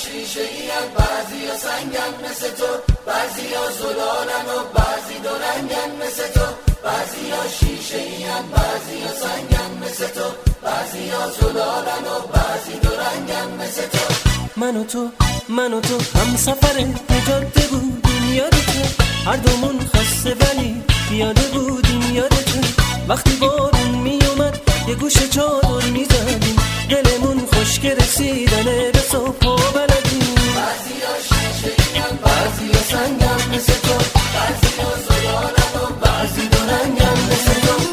شیشه این بعضیا سنگن مثل تو، بعضیا زلالن و بعضی دو رنگن مثل تو، بعضیا شیشه این بعضیا سنگن مثل تو، بعضیا زلالن و بعضی دو رنگن مثل تو. من و تو هم سفر جاده بودیم یادته، هر دومون خسته ولی پیاده بودیم یادته، وقتی بارون می اومد یه گوشه چادر می زدیم، دلمون خشک رسیدنه به صبح و بلدیم. بعضیا شیشه این بعضیا سنگن مثل تو، بعضیا زلالن و بعضی دو رنگن مثل تو.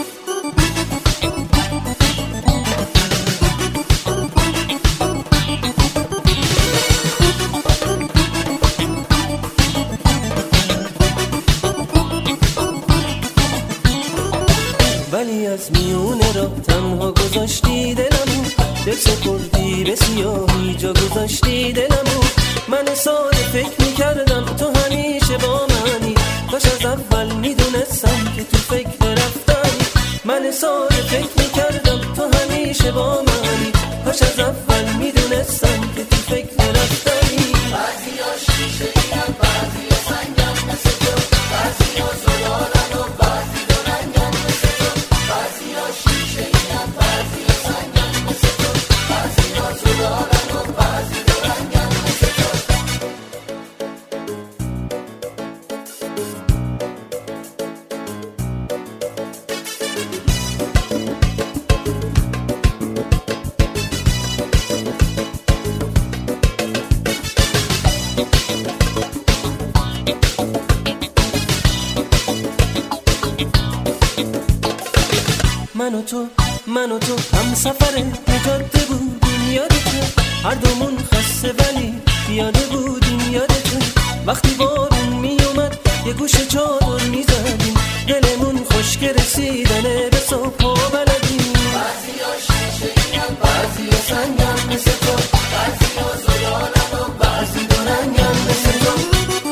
ولی از میونه را تنها گذاشتی دلمو، دل سپردی به سیاهی جا گذاشتی دلمو. من ساده فکر میکردم تو همیشه با منی، کاش از اول میدونستم که تو فکر رفتنی. من ساده فکر میکردم تو همیشه با منی، کاش از اول میدونستم که تو فکر رفتنی. بعضیا شیشه این بعضیا سنگن مثل تو، بعضیا زلالن و بعضی دو رنگن مثل تو، بعضیا شیشه این بعضیا سنگن مثل تو، بعضیا زلالن و بعضی دو رنگن مثل تو. من و تو هم سفر جاده بودیم یادته، هر دومون خسته ولی پیاده بودیم یادته، وقتی بارون می اومد یه گوشه چادر می زدیم، دلمون خشک رسیدنه به صبح و بلدیم. بعضیا شیشه این بعضیا سنگن مثل تو، بعضیا زلالن و بعضی دو رنگن مثل تو.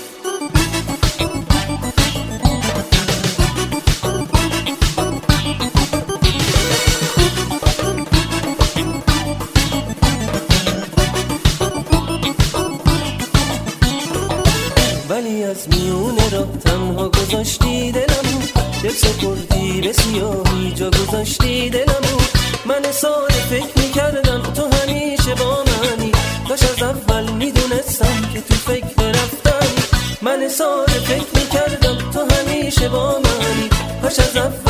ولی از میونه را تنها گذاشتی دلمو، دل سپردی به سیاهی جا گذاشتی دلمو. من ساده فکر میکردم تو همیشه با منی، کاش از اول میدونستم که تو فکر رفتنی. من ساده فکر میکردم تو همیشه با منی، کاش از اول